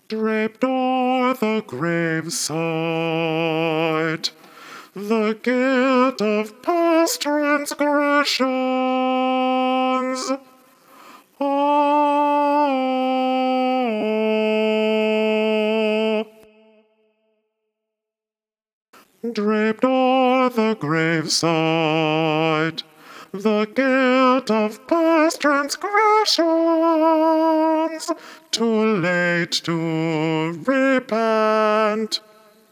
draped o'er the graveside, the guilt of past transgressions. Oh, draped o'er the graveside, the guilt of past transgressions, too late to repent,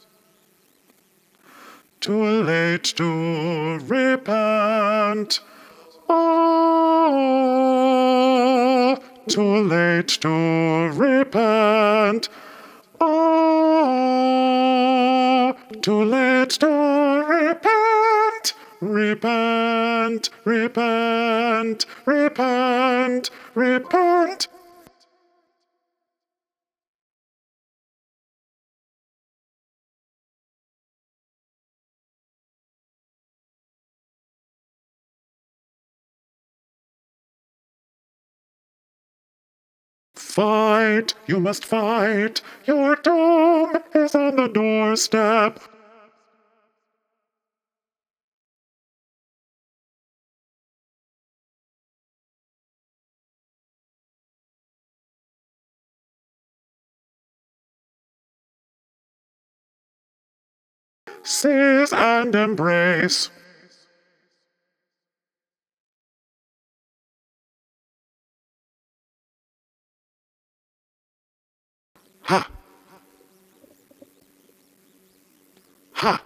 too late to repent. Oh, too late to repent. Oh, too late to repent. Repent, repent, repent, repent. Fight, you must fight. Your doom is on the doorstep. Seize and embrace. Ha! Ha!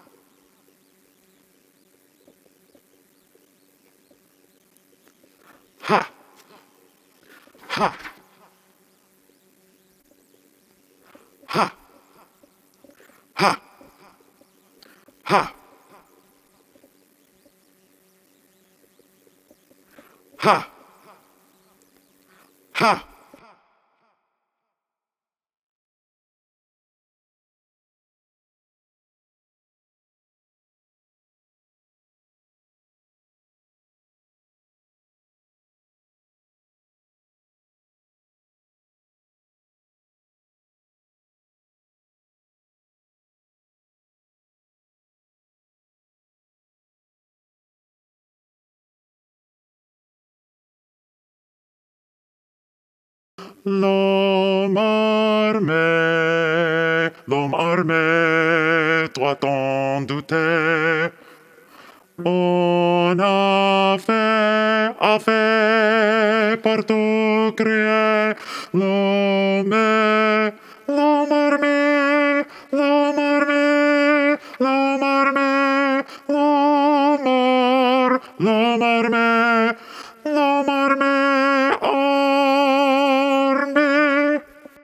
Ha! Ha! Ha! Ha! Ha! Ha! Ha! L'homme armé, toi t'en doutais. On avait partout crié, l'homme armé, l'homme armé, l'homme armé, l'homme armé, l'homme armé, armé.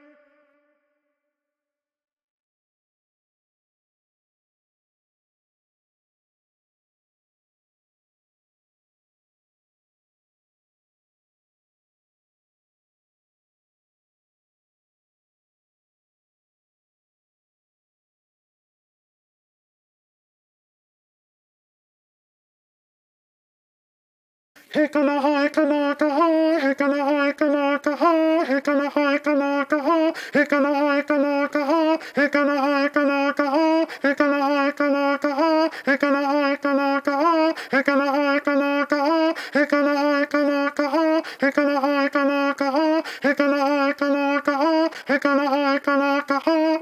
Hikala hikala kaha, hikala hikala kaha, hikala hikala kaha, hikala hikala kaha, hikala hikala kaha, hikala hikala kaha, hikala hikala kaha, hikala hikala kaha, hikala hikala kaha, hikala hikala kaha, hikala hikala kaha, hikala hikala kaha.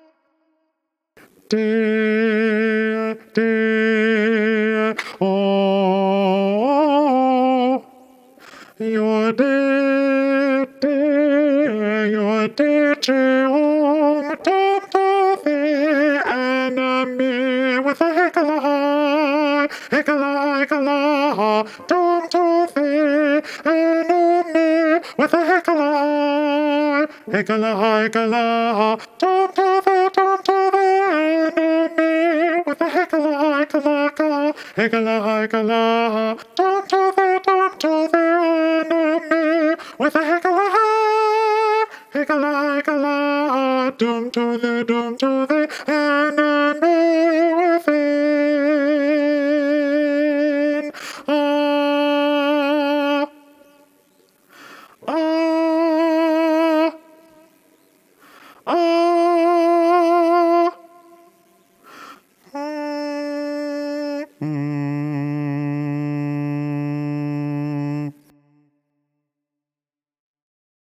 Dear, dear, oh, you're dear, you're dear, Tom to the enemy with a hikala, Tom to the enemy with a hikala, Tom to the enemy with a hikala, Tom to the enemy with a hikala, doom to the